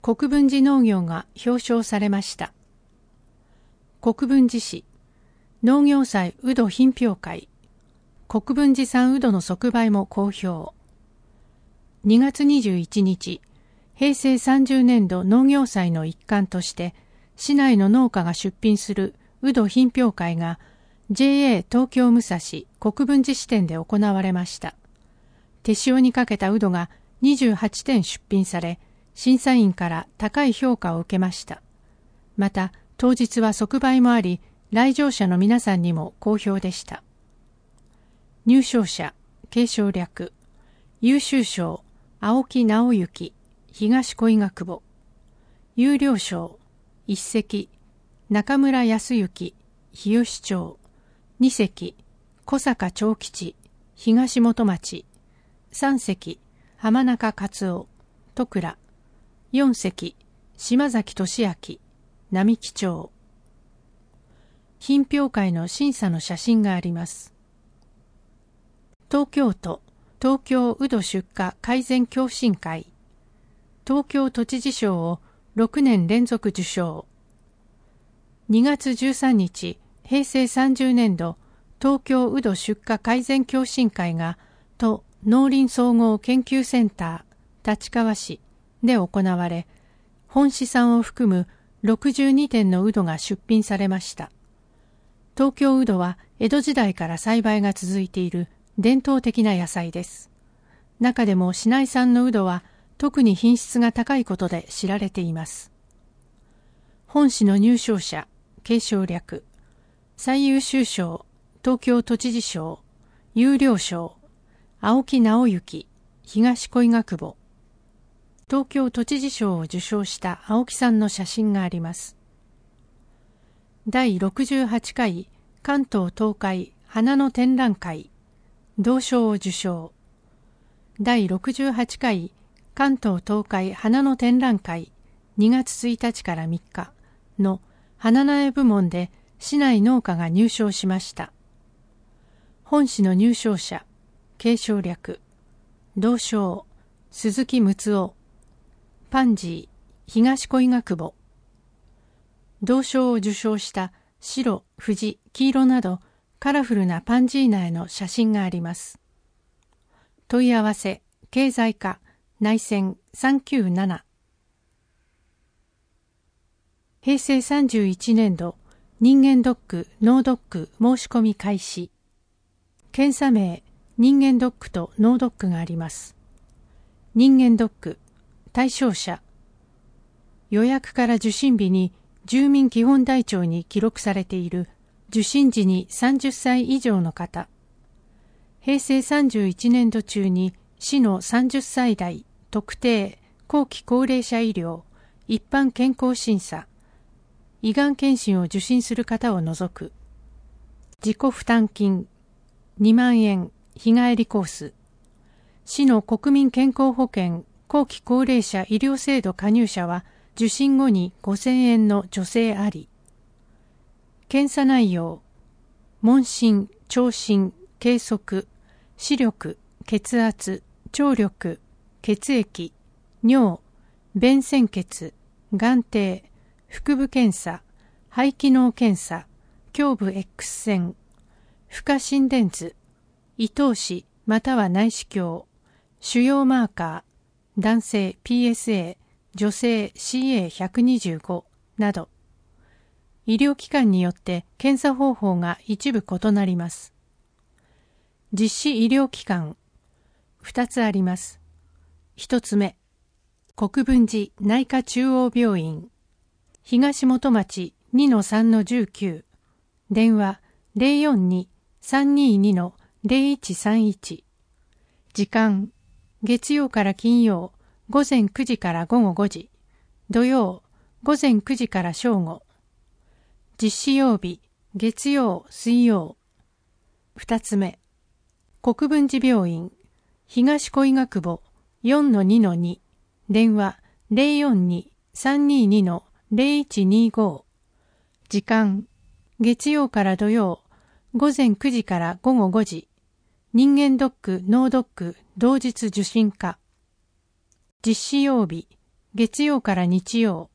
国分寺農業が表彰されました。国分寺市農業祭うど品評会、国分寺産うどの即売も公表。2月21日、平成30年度農業祭の一環として、市内の農家が出品するうど品評会が JA 東京武蔵国分寺支店で行われました。手塩にかけたうどが28点出品され、審査員から高い評価を受けました。また、当日は即売もあり、来場者の皆さんにも好評でした。入賞者、継承略、優秀賞、青木直之、東小伊賀久保。優良賞、一席、中村康之、日吉町。二席、小坂長吉、東本町。三席、浜中勝夫、戸倉。四席、島崎俊明、並木町。品評会の審査の写真があります。東京都東京うど出荷改善共進会、東京都知事賞を6年連続受賞。2月13日、平成30年度東京うど出荷改善共進会が都農林総合研究センター立川市で行われ、本市産を含む62点のうどが出品されました。東京うどは江戸時代から栽培が続いている伝統的な野菜です。中でも市内産のうどは特に品質が高いことで知られています。本市の入賞者、継承略、最優秀賞、東京都知事賞、優良賞、青木直之、東小伊賀久保。東京都知事賞を受賞した青木さんの写真があります。第68回関東東海花の展覧会、銅賞を受賞。第68回関東東海花の展覧会2月1日から3日の花苗部門で市内農家が入賞しました。本市の入賞者、継承略、銅賞、鈴木睦夫、パンジー、東小伊賀久保。銅賞を受賞した白、藤、黄色などカラフルなパンジー苗の写真があります。問い合わせ、経済課、内線397。平成31年度、人間ドック、脳ドック申し込み開始。検査名、人間ドックと脳ドックがあります。人間ドック、対象者。予約から受診日に住民基本台帳に記録されている受診時に30歳以上の方。平成31年度中に市の30歳代特定後期高齢者医療一般健康審査胃がん検診を受診する方を除く。自己負担金2万円日帰りコース。市の国民健康保険後期高齢者医療制度加入者は受診後に5000円の助成あり。検査内容、問診、聴診、計測、視力、血圧、聴力、血液、尿、便潜血、眼底、腹部検査、肺機能検査、胸部 X 線、負荷心電図、胃透視または内視鏡、腫瘍マーカー、男性 PSA、女性 CA125 など、医療機関によって検査方法が一部異なります。実施医療機関、2つあります。1つ目、国分寺内科中央病院、東本町 2-3-19、電話 042-322-0131、時間、月曜から金曜、午前9時から午後5時、土曜、午前9時から正午、実施曜日、月曜、水曜。2つ目、国分寺病院、東小伊賀久保 4-2-2、電話 042-322-0125、時間、月曜から土曜、午前9時から午後5時、人間ドック、脳ドック、同日受診可。実施曜日、 月曜から日曜。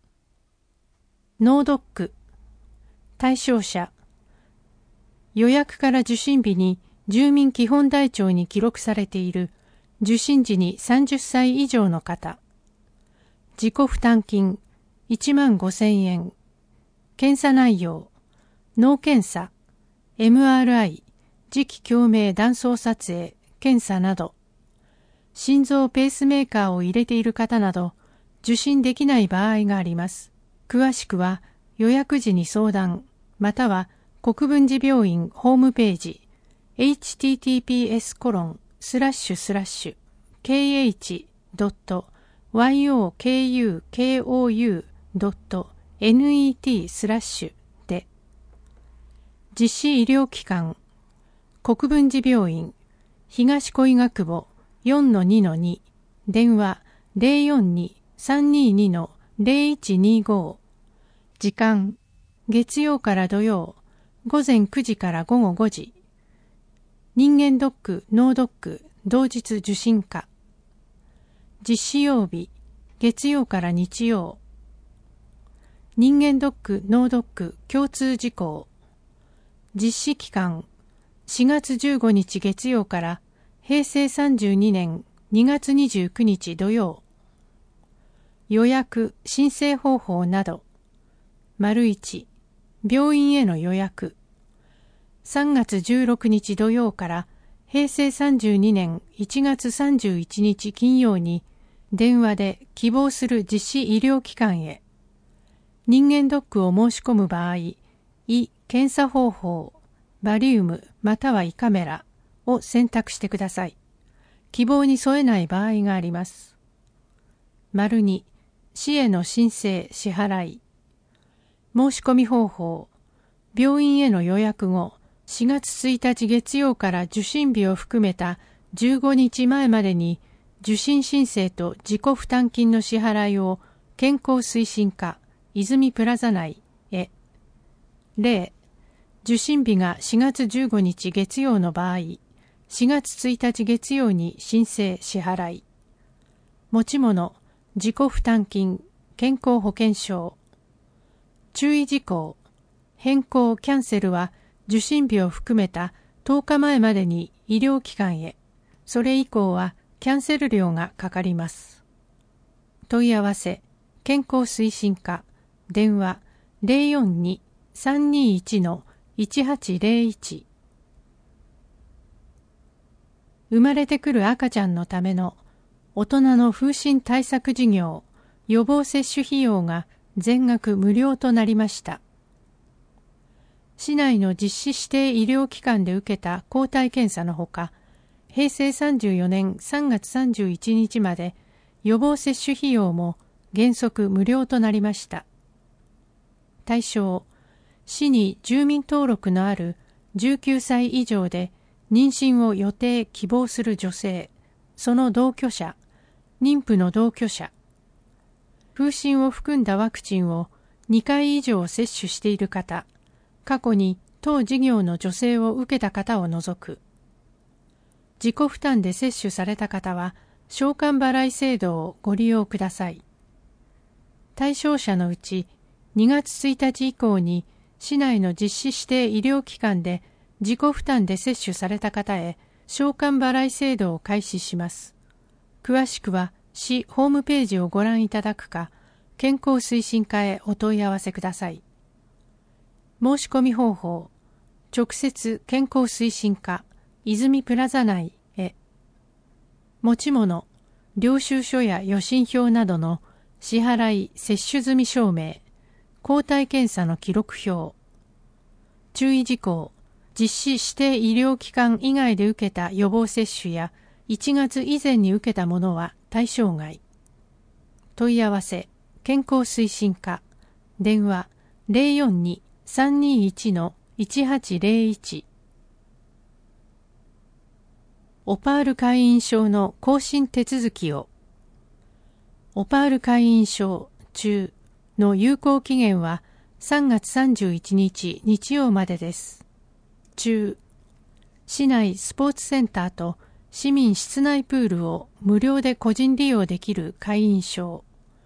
脳ドック。対象者。予約から受診日に住民基本台帳に記録されている受診時に30歳以上の方。自己負担金15,000円。検査内容。脳検査、MRI、磁気共鳴断層撮影、検査など。心臓ペースメーカーを入れている方など、受診できない場合があります。詳しくは予約時に相談、または国分寺病院ホームページ https://kh.yokukou.net/ で。実施医療機関国分寺病院東小伊賀久保 4-2-2 電話 042-322-0125 時間月曜から土曜午前9時から午後5時。人間ドック、脳ドック、同日受診可。実施曜日、月曜から日曜。人間ドック、脳ドック、共通事項。実施期間、4月15日月曜から平成32年2月29日土曜。予約、申請方法など。1、病院への予約。3月16日土曜から平成32年1月31日金曜に電話で希望する実施医療機関へ。人間ドックを申し込む場合、胃検査方法、バリウムまたは胃カメラを選択してください。希望に添えない場合があります。2、市への申請、支払い。申し込み方法、病院への予約後、4月1日月曜から受診日を含めた15日前までに受診申請と自己負担金の支払いを健康推進課泉プラザ内へ。例、受診日が4月15日月曜の場合、4月1日月曜に申請支払い。持ち物、自己負担金、健康保険証。注意事項、変更・キャンセルは受診日を含めた10日前までに医療機関へ、それ以降はキャンセル料がかかります。問い合わせ、健康推進課、電話 042-321-1801。生まれてくる赤ちゃんのための大人の風疹対策事業、予防接種費用が全額無料となりました。市内の実施指定医療機関で受けた抗体検査のほか、平成34年3月31日まで予防接種費用も原則無料となりました。対象、市に住民登録のある19歳以上で妊娠を予定希望する女性、その同居者、妊婦の同居者、風疹を含んだワクチンを2回以上接種している方、過去に当事業の助成を受けた方を除く。自己負担で接種された方は、償還払い制度をご利用ください。対象者のうち、2月1日以降に市内の実施指定医療機関で自己負担で接種された方へ償還払い制度を開始します。詳しくは市ホームページをご覧いただくか、健康推進課へお問い合わせください。申し込み方法、直接健康推進課泉プラザ内へ。持ち物、領収書や予診票などの支払い接種済み証明、抗体検査の記録表。注意事項、実施指定医療機関以外で受けた予防接種や1月以前に受けたものは対象外。問い合わせ、健康推進課、電話 042-321-1801。オパール会員証の更新手続きを。オパール会員証中の有効期限は3月31日日曜までです。中、市内スポーツセンターと市民室内プールを無料で個人利用できる会員証。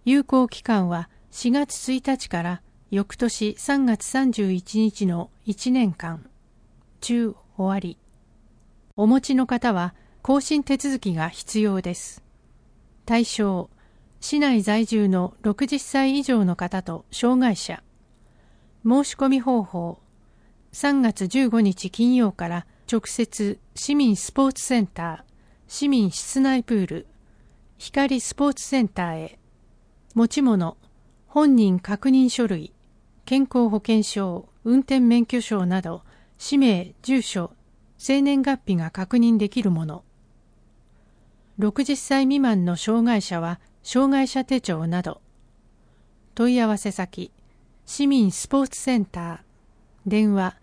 有効期間は4月1日から翌年3月31日の1年間。終わり。お持ちの方は更新手続きが必要です。対象、市内在住の60歳以上の方と障害者。申し込み方法、3月15日金曜から直接市民スポーツセンター、市民室内プール、光スポーツセンターへ。持ち物、本人確認書類、健康保険証、運転免許証など、氏名、住所、生年月日が確認できるもの。60歳未満の障害者は、障害者手帳など。問い合わせ先、市民スポーツセンター。電話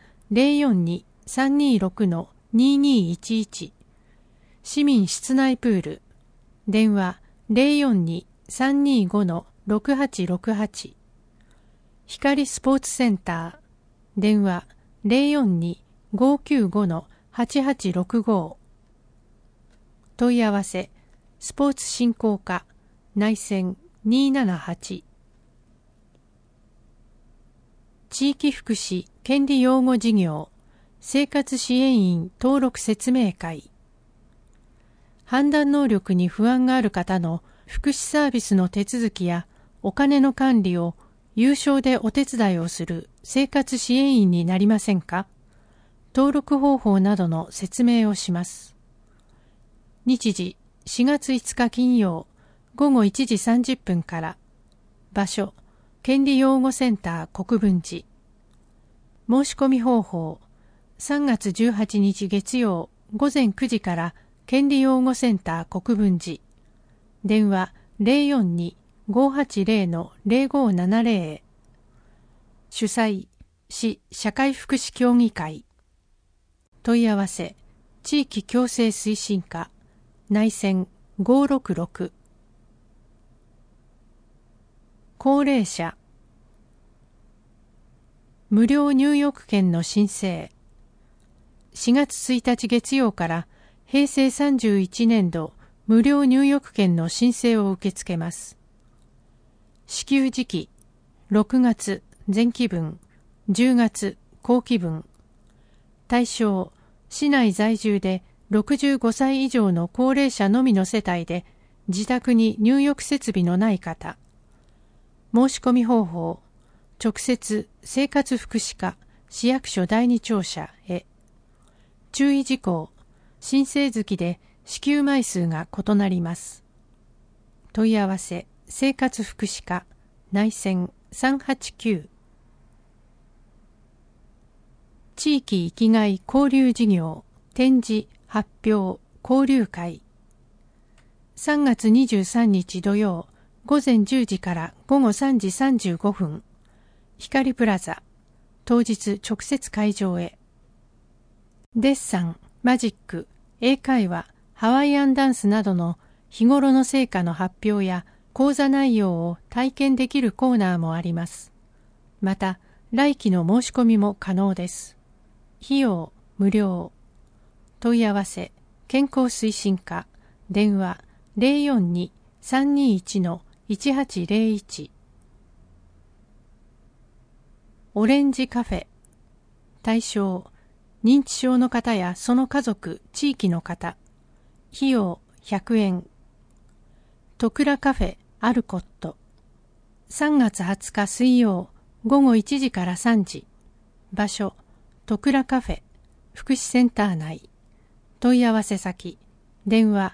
042-326-2211。市民室内プール。電話 042-325-6868。光スポーツセンター。電話 042-595-8865。問い合わせ、スポーツ振興課、内線278。地域福祉権利擁護事業、生活支援員登録説明会。判断能力に不安がある方の福祉サービスの手続きやお金の管理を有償でお手伝いをする生活支援員になりませんか？登録方法などの説明をします。日時4月5日金曜午後1時30分から。場所、権利擁護センター国分寺。申し込み方法、3月18日月曜午前9時から権利擁護センター国分寺。電話 042-580-0570 へ。主催、市社会福祉協議会。問い合わせ、地域共生推進課、内線566。高齢者。無料入浴券の申請。4月1日月曜から平成31年度無料入浴券の申請を受け付けます。支給時期、6月前期分、10月後期分。対象、市内在住で65歳以上の高齢者のみの世帯で自宅に入浴設備のない方。申し込み方法、直接生活福祉課市役所第二庁舎へ。注意事項、申請月で支給枚数が異なります。問い合わせ、生活福祉課内線389。地域生きがい交流事業展示発表交流会。3月23日土曜午前10時から午後3時35分。光プラザ。当日直接会場へ。デッサン、マジック、英会話、ハワイアンダンスなどの日頃の成果の発表や講座内容を体験できるコーナーもあります。また、来期の申し込みも可能です。費用、無料。問い合わせ、健康推進課、電話 042-321-1801。オレンジカフェ。対象、認知症の方やその家族、地域の方。費用100円。とくらカフェアルコット。3月20日水曜午後1時から3時。場所、とくらカフェ福祉センター内。問い合わせ先、電話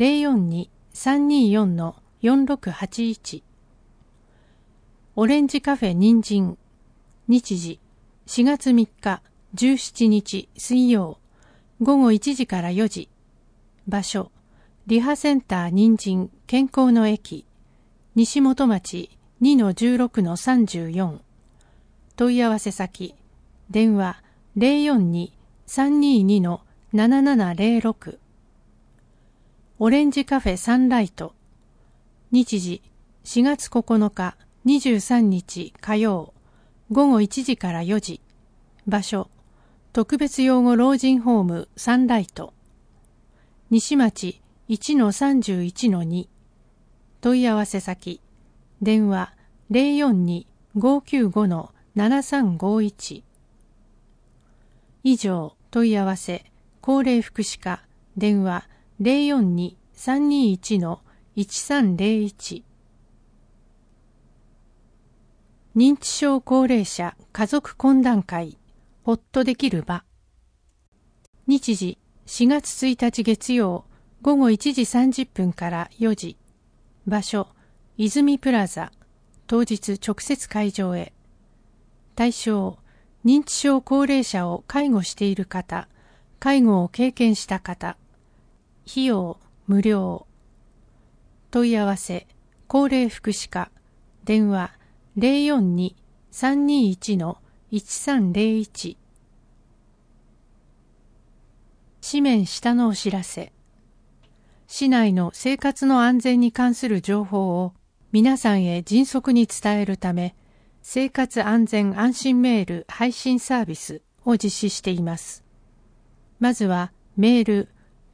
042-324-4681。オレンジカフェ人参。日時、4月3日、17日水曜、午後1時から4時。場所、リハセンター人参健康の駅、西本町 2-16-34。問い合わせ先、電話 042-322-7706。オレンジカフェサンライト。日時、4月9日、23日火曜、午後1時から4時。場所、特別養護老人ホームサンライト。西町 1-31-2。問い合わせ先、 電話 042-595-7351。以上、問い合わせ、高齢福祉課、電話 042-321-1301。認知症高齢者家族懇談会、ほっとできる場。日時、4月1日月曜、午後1時30分から4時。場所、泉プラザ。当日直接会場へ。対象、認知症高齢者を介護している方、介護を経験した方。費用、無料。問い合わせ、高齢福祉課。電話、042-321-1301。紙面下のお知らせ。市内の生活の安全に関する情報を皆さんへ迅速に伝えるため、生活安全安心メール配信サービスを実施しています。まずはメール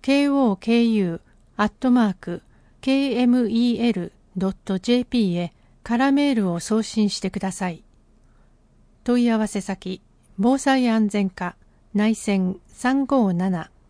koku@kmel.jp へ空メールを送信してください。問い合わせ先、防災安全課内線357